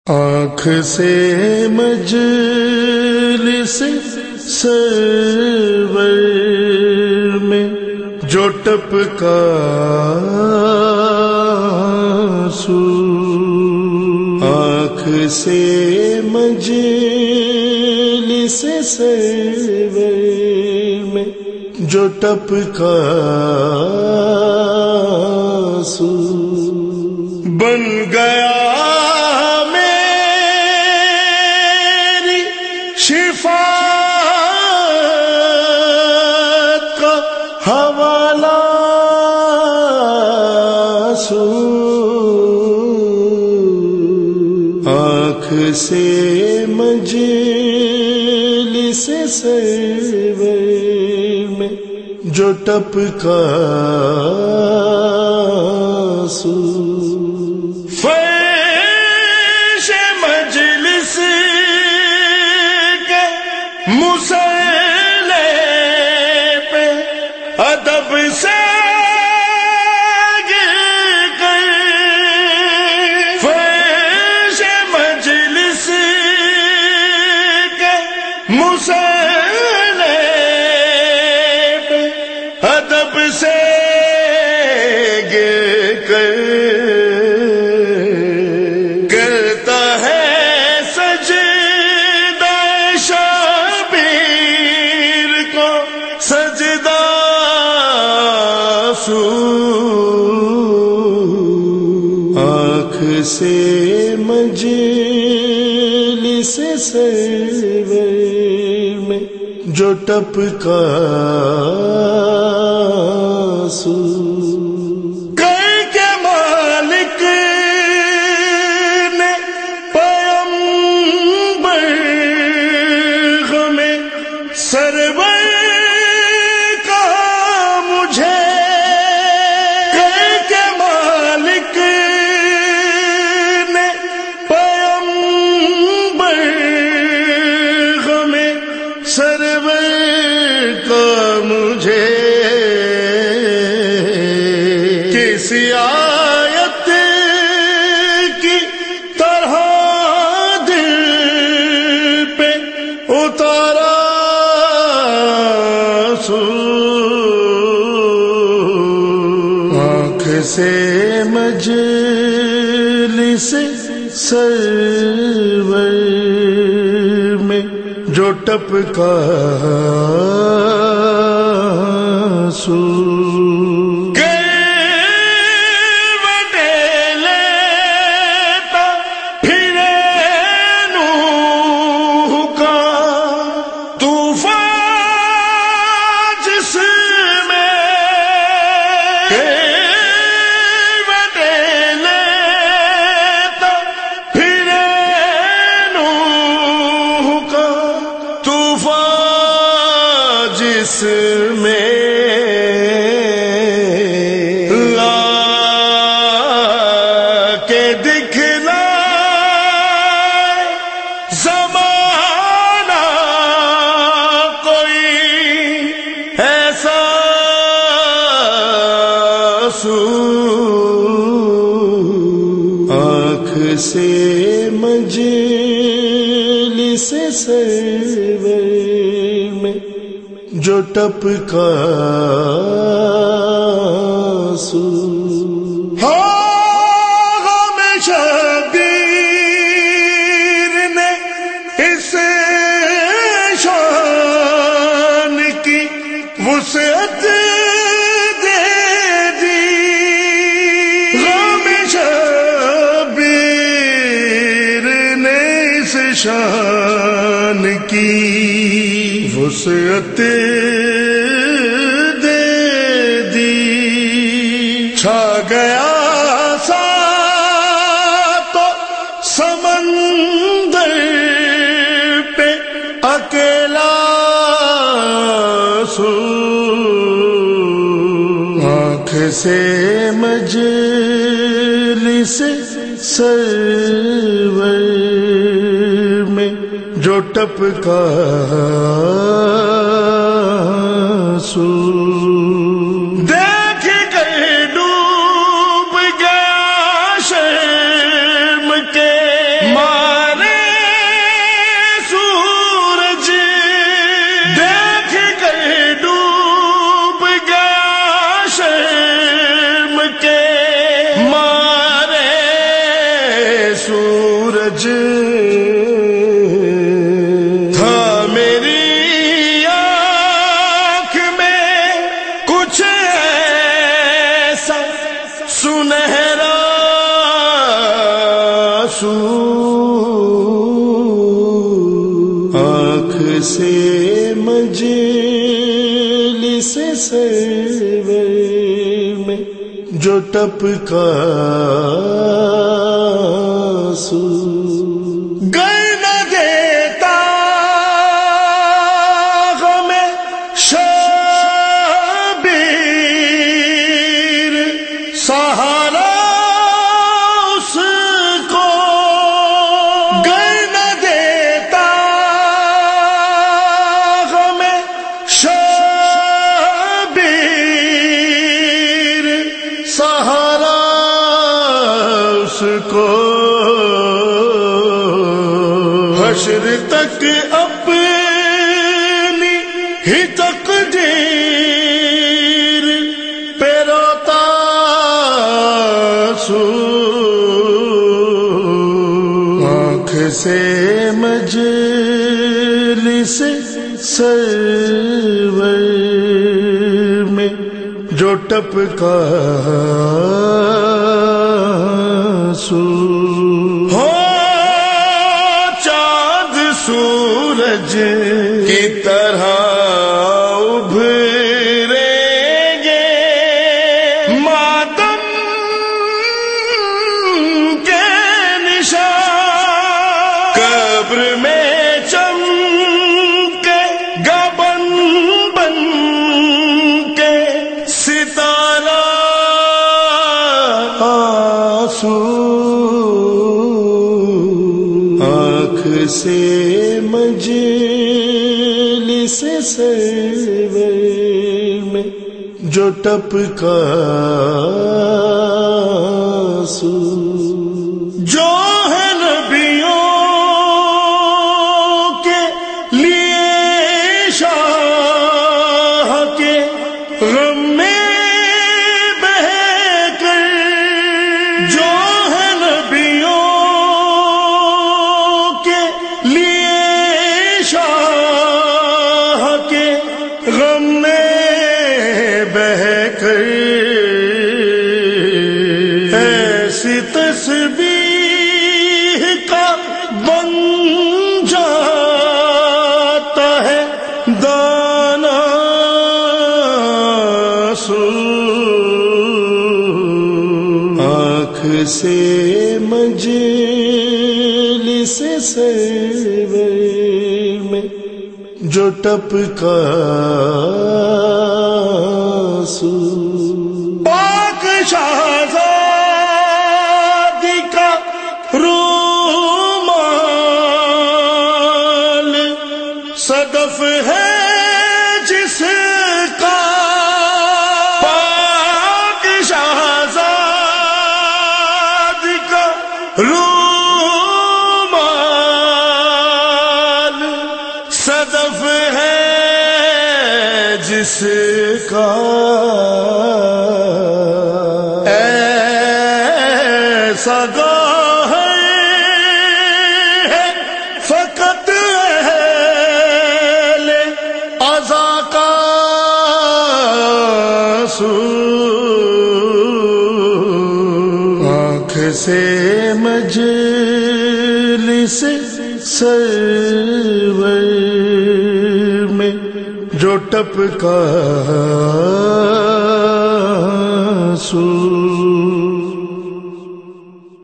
آنکھ سے مجلس سرور میں جو ٹپکا آنسو، آنکھ سے مجلس سرور میں جو ٹپکا آنسو بن گیا شفاعت کا حوالہ سو، آنکھ سے مجلس سرور میں جو ٹپکا آنسو، مسئلے پہ ادب سے گر کر فرش مجلس کے مسئلے پہ ادب سے گر کر کرتا ہے سجدہ سو، آنکھ سے مجلس سرور میں جو ٹپکا آنسو کر کے مالک نے پیغمبر ہمیں سرور کسی آیت کی طرح دل پہ اتارا سو، آنکھ سے مجلس سرور میں جو ٹپکا آنسو جس میں لا کے دکھلا زمانہ کوئی ایسا سو، آنکھ سے مجلس سرور میں جو ٹپکا آنسو غم شبیر نے اس شان کی وسعت دے دی، غم شبیر نے اس شان کی وسعت دے دی، چھا گیا سا تو سمندر پہ اکیلا سو، آنکھ سے مجلس سرور میں جو ٹپکا آنسو دیکھ کر ڈوب گیا شرم کے سورج تھا میری آنکھ میں کچھ ایسا سنہرا آنکھ سے مجلس سرور میں جو ٹپکا گر نہ دیتا غم شبیر سہارا اس کو، گر نہ دیتا غم شبیر سہارا اس کو، حشر تک اپنی ہی تقدیر پہ روتا سو، آنکھ سے مجلس سرور میں جو ٹپکا سو، سورج کی طرح ابھریں گے ماتم کے نشان، قبر میں چمکے گا بن بن کے ستارہ آنسو، آنکھ سے مجلس سرور میں جو ٹپکا سو، جو ہے نبیوں کے لیے شاہ کے غم میں بہ کر، جو ہے نبیوں کے لیے شاہ کے غم میں بہ کر، ایسی تسبیح کا بن جاتا ہے دانا سو، آنکھ سے مجلس سرور میں جو ٹپکا سو، پاک شہزادی کا رومال صدف ہے جس کا، پاک شہزادی کا رومال صدف ہے جس کا، ایسا گوہر ہے فقط اہل عزا کا سو، آنکھ سے مجلس سرور میں جو ٹپکا سو۔